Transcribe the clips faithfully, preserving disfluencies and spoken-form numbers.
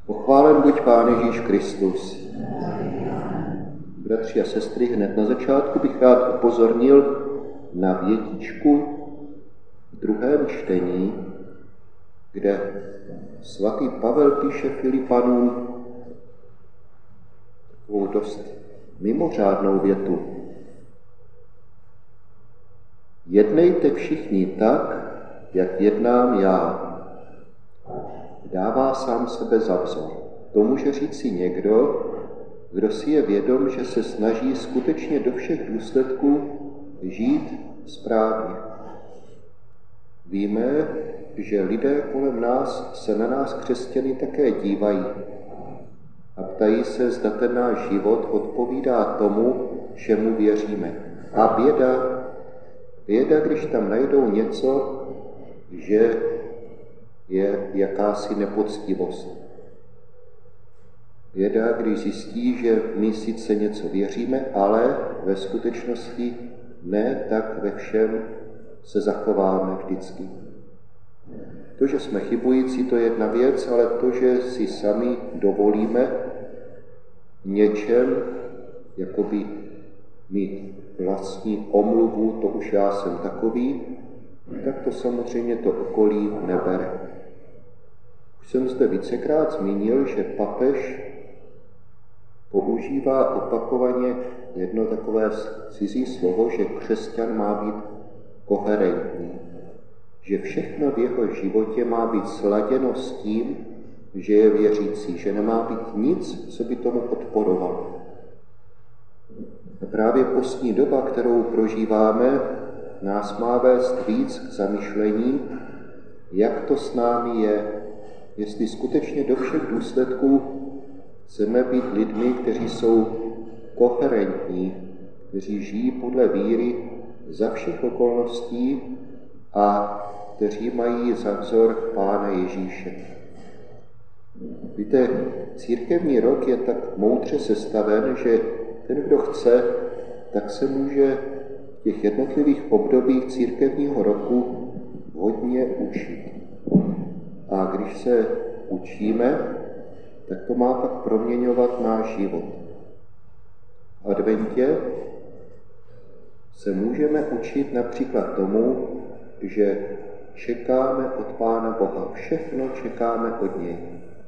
Pochválen buď Pán Ježíš Kristus. Bratři a sestry, hned na začátku bych rád upozornil na větičku v druhém čtení, kde svatý Pavel píše Filipanům takovou dost mimořádnou větu. Jednejte všichni tak, jak jednám já. Dává sám sebe za vzor. To může říci někdo, kdo si je vědom, že se snaží skutečně do všech důsledků žít správně. Víme, že lidé kolem nás se na nás křesťany také dívají a ptají se, zda ten náš život odpovídá tomu, čemu věříme. A běda, běda, když tam najdou něco, že je jakási nepoctivost. Běda, když zjistí, že my sice něco věříme, ale ve skutečnosti ne tak ve všem se zachováme vždycky. To, že jsme chybující, to je jedna věc, ale to, že si sami dovolíme něčem, jakoby mít vlastní omluvu, to už já jsem takový, tak to samozřejmě to okolí nebere. Už jsem zde vícekrát zmínil, že papež používá opakovaně jedno takové cizí slovo, že křesťan má být koherentní. Že všechno v jeho životě má být sladěno s tím, že je věřící, že nemá být nic, co by tomu odporovalo. A právě postní doba, kterou prožíváme, nás má vést víc k zamyšlení, jak to s námi je, jestli skutečně do všech důsledků chceme být lidmi, kteří jsou koherentní, kteří žijí podle víry za všech okolností a kteří mají za vzor Pána Ježíše. Víte, církevní rok je tak moudře sestaven, že ten, kdo chce, tak se může v těch jednotlivých obdobích církevního roku hodně učit. A když se učíme, tak to má pak proměňovat náš život. V adventě se můžeme učit například tomu, že čekáme od Pána Boha. Všechno čekáme od něj.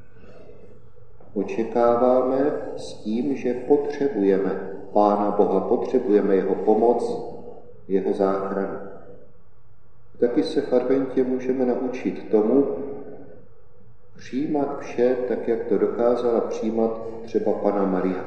Očekáváme s tím, že potřebujeme Pána Boha, potřebujeme jeho pomoc, jeho záchranu. Taky se v adventě můžeme naučit tomu, přijímat vše tak, jak to dokázala přijímat třeba Panna Maria.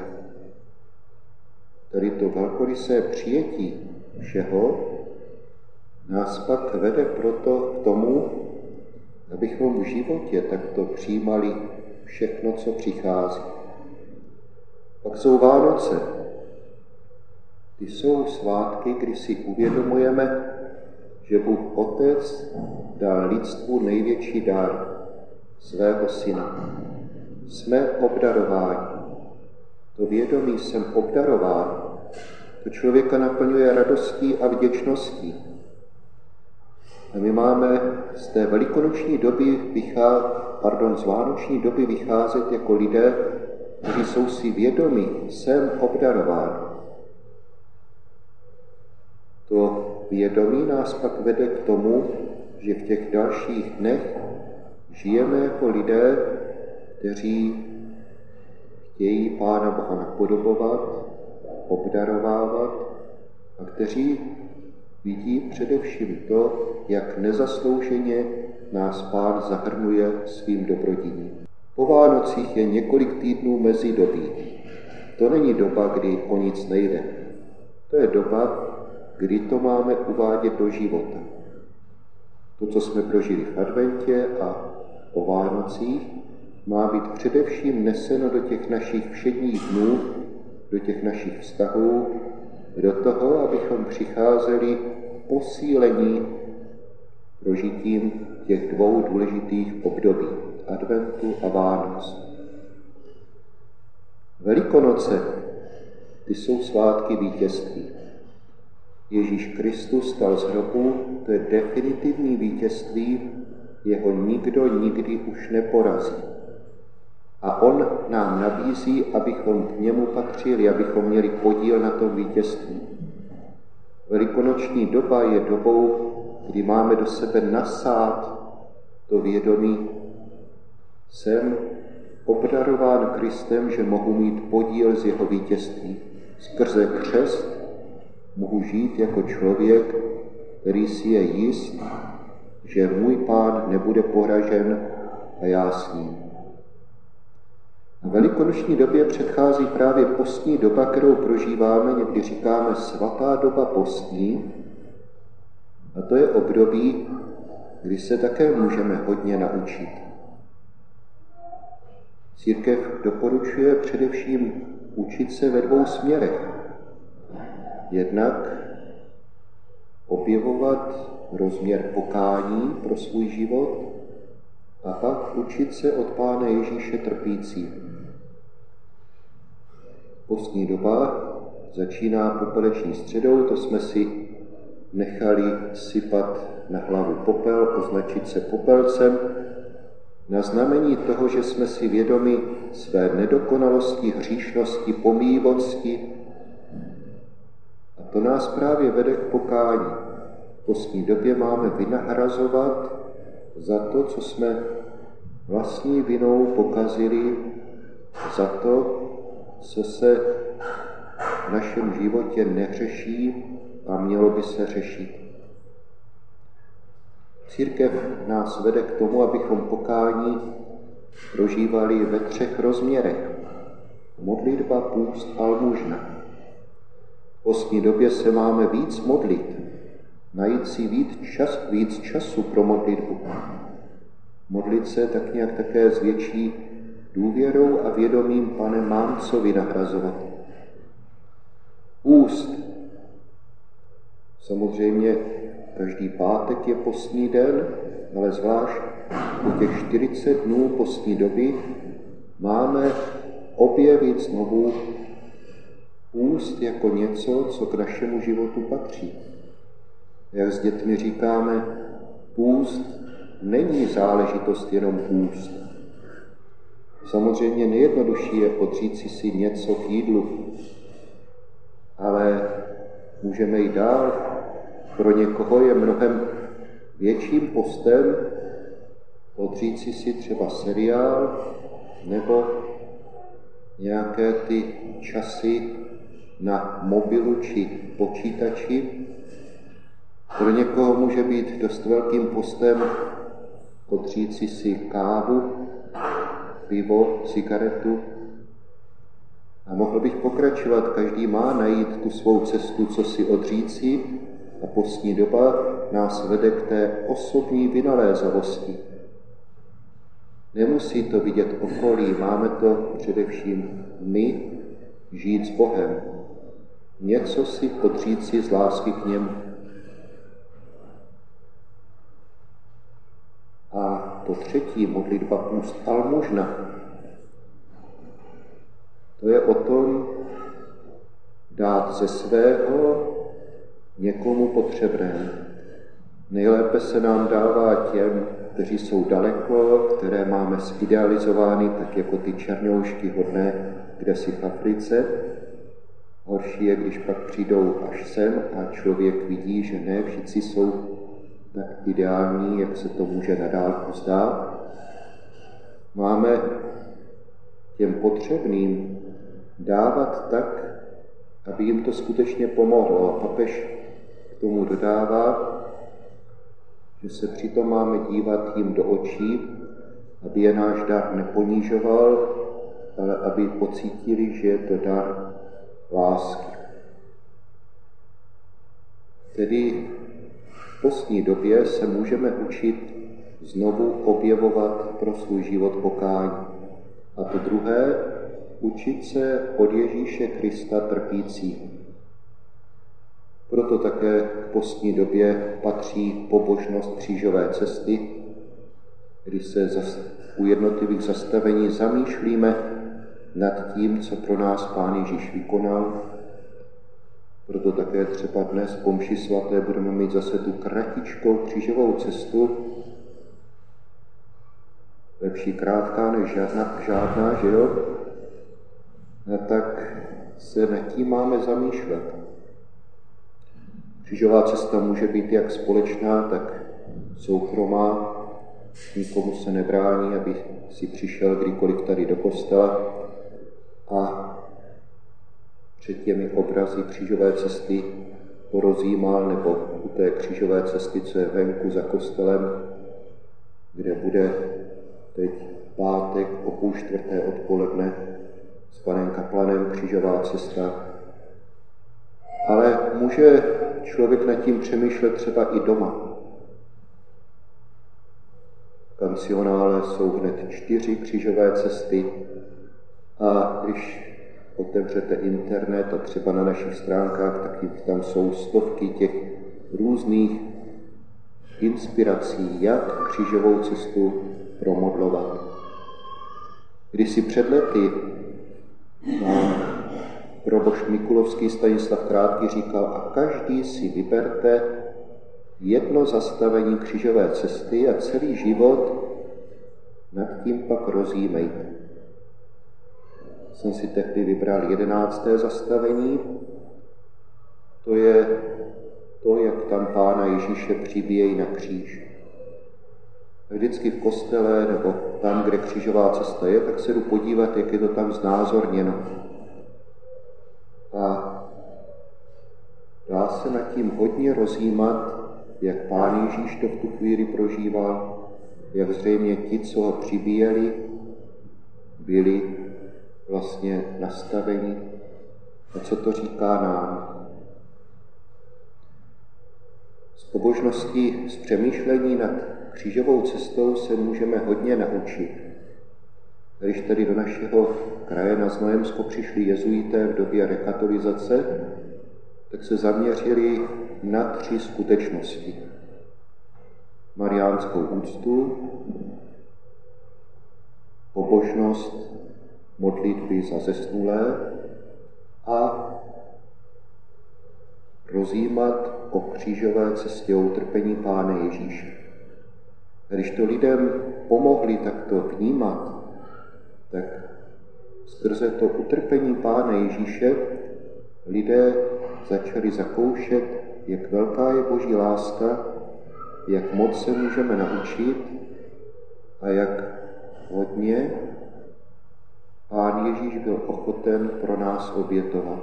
Tady to velkorysé přijetí všeho nás pak vede proto k tomu, abychom v životě takto přijímali všechno, co přichází. Pak jsou Vánoce. Ty jsou svátky, kdy si uvědomujeme, že Bůh Otec dal lidstvu největší dar, svého syna. Jsme obdarováni. To vědomí jsem obdarován, to člověka naplňuje radostí a vděčností. A my máme z té velikonoční doby vycházet, pardon, z vánoční doby vycházet jako lidé, kteří jsou si vědomí, jsem obdarován. To vědomí nás pak vede k tomu, že v těch dalších dnech žijeme jako lidé, kteří chtějí Pána Boha napodobovat, obdarovávat a kteří vidí především to, jak nezaslouženě nás Pán zahrnuje svým dobrodiním. Po Vánocích je několik týdnů mezi dobí. To není doba, kdy o nic nejde. To je doba, kdy to máme uvádět do života. To, co jsme prožili v adventě a o Vánocích, má být především neseno do těch našich všedních dnů, do těch našich vztahů, do toho, abychom přicházeli posílení prožitím těch dvou důležitých období, adventu a Vánoc. Velikonoce, ty jsou svátky vítězství. Ježíš Kristus stal z hrobu, to je definitivní vítězství, jeho nikdo nikdy už neporazí. A on nám nabízí, abychom k němu patřili, abychom měli podíl na tom vítězství. Velikonoční doba je dobou, kdy máme do sebe nasát to vědomí. Jsem obdarován Kristem, že mohu mít podíl z jeho vítězství. Skrze křest mohu žít jako člověk, který si je jist, že můj Pán nebude poražen a já s ním. A velikonoční době předchází právě postní doba, kterou prožíváme, někdy říkáme svatá doba postní. A to je období, kdy se také můžeme hodně naučit. Církev doporučuje především učit se ve dvou směrech. Jednak objevovat rozměr pokání pro svůj život a pak učit se od Pána Ježíše trpící. Postní doba začíná popeleční středou, to jsme si nechali sypat na hlavu popel, označit se popelcem, na znamení toho, že jsme si vědomi své nedokonalosti, hříšnosti, pomývosti. A to nás právě vede k pokání. V postní době máme vynahrazovat za to, co jsme vlastní vinou pokazili, za to, co se v našem životě neřeší a mělo by se řešit. Církev nás vede k tomu, abychom pokání prožívali ve třech rozměrech. Modlitba, půst, almužna. V postní době se máme víc modlit, najít si víc, čas, víc času pro modlitbu. Modlit se tak nějak také s větší důvěrou a vědomím, Pane, mám co vynahrazovat. Půst. Samozřejmě každý pátek je postní den, ale zvlášť u těch čtyřicet dnů postní doby máme objevit znovu půst jako něco, co k našemu životu patří. Jak s dětmi říkáme, půst není záležitost jenom půst. Samozřejmě nejjednodušší je odříci si něco k jídlu, ale můžeme jít dál. Pro někoho je mnohem větším postem odříci si třeba seriál nebo nějaké ty časy na mobilu či počítači. Pro někoho může být dost velkým postem odříci si kávu, pivo, cigaretu. A mohl bych pokračovat, každý má najít tu svou cestu, co si odříci, a postní doba nás vede k té osobní vynalézavosti. Nemusí to vidět okolí, máme to především my žít s Bohem. Něco si odříci z lásky k němu. A to třetí, modlitba, půst, almužna. To je o tom dát ze svého někomu potřebnému. Nejlépe se nám dává těm, kteří jsou daleko, které máme zidealizovány, tak jako ty černoušky hodné kdesi v Africe. Horší je, když pak přijdou až sem a člověk vidí, že ne všichni jsou tak ideální, jak se to může na dálku zdát. Máme těm potřebným dávat tak, aby jim to skutečně pomohlo. A papež k tomu dodává, že se přitom máme dívat jim do očí, aby je náš dar neponížoval, ale aby pocítili, že je to dar lásky. Tedy v postní době se můžeme učit znovu objevovat pro svůj život pokání. A to druhé, učit se od Ježíše Krista trpící. Proto také k postní době patří pobožnost křížové cesty, kdy se u jednotlivých zastavení zamýšlíme nad tím, co pro nás Pán Ježíš vykonal. Proto také třeba dnes po mši svaté budeme mít zase tu kratičkou křížovou cestu, lepší krátká než žádná, žádná, že jo? A tak se nad tím máme zamýšlet. Křížová cesta může být jak společná, tak soukromá. Nikomu se nebrání, aby si přišel kdykoliv tady do kostela a před těmi obrazy křížové cesty porozjímal, nebo u té křížové cesty, co je venku za kostelem, kde bude teď pátek o půl čtvrté odpoledne s panem kaplanem křížová cesta. Ale může člověk nad tím přemýšlet třeba i doma. V kancionále jsou hned čtyři křížové cesty a když otevřete internet a třeba na našich stránkách, taky tam jsou stovky těch různých inspirací, jak křížovou cestu promodlovat. Když si před lety nám probošt Mikulovský Stanislav Krátký říkal, a každý si vyberte jedno zastavení křížové cesty a celý život nad tím pak rozjímejte. Jsem si tehdy vybral jedenácté zastavení, to je to, jak tam Pána Ježíše přibíjejí na kříž. Vždycky v kostele nebo tam, kde křížová cesta je, tak se jdu podívat, jak je to tam znázorněno. A dá se nad tím hodně rozjímat, jak Pán Ježíš to v tu chvíli prožíval, jak zřejmě ti, co ho přibíjeli, byli vlastně nastaveni. A co to říká nám? Z pobožnosti, z přemýšlení nad křížovou cestou se můžeme hodně naučit. Když tady do našeho kraje na Znojemsko přišli jezuité v době rekatolizace, tak se zaměřili na tři skutečnosti. Mariánskou úctu, pobožnost, modlitby za zesnulé a rozjímat o křížové cestě, o utrpení Pána Ježíše. A když to lidem pomohli takto vnímat, tak skrze to utrpení Pána Ježíše lidé začali zakoušet, jak velká je Boží láska, jak moc se můžeme naučit a jak hodně Pán Ježíš byl ochoten pro nás obětovat.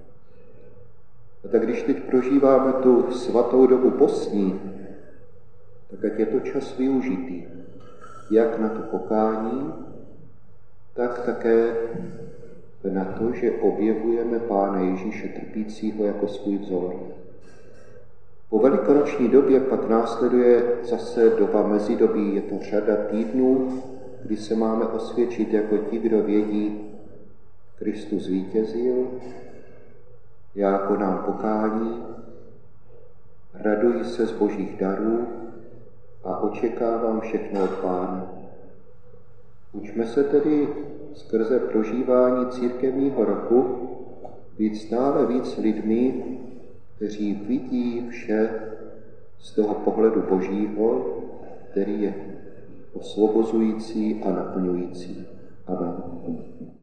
A tak když teď prožíváme tu svatou dobu postní, tak ať je to čas využitý, jak na to pokání, tak také na to, že objevujeme Pána Ježíše trpícího jako svůj vzor. Po velikonoční době pak následuje zase doba mezidobí, je to řada týdnů, kdy se máme osvědčit jako ti, kdo vědí, Kristus zvítězil, já konám pokání, raduji se z Božích darů a očekávám všechno od Pána. Učme se tedy skrze prožívání církevního roku být stále víc lidmi, kteří vidí vše z toho pohledu Božího, který je osvobozující a naplňující. Amen.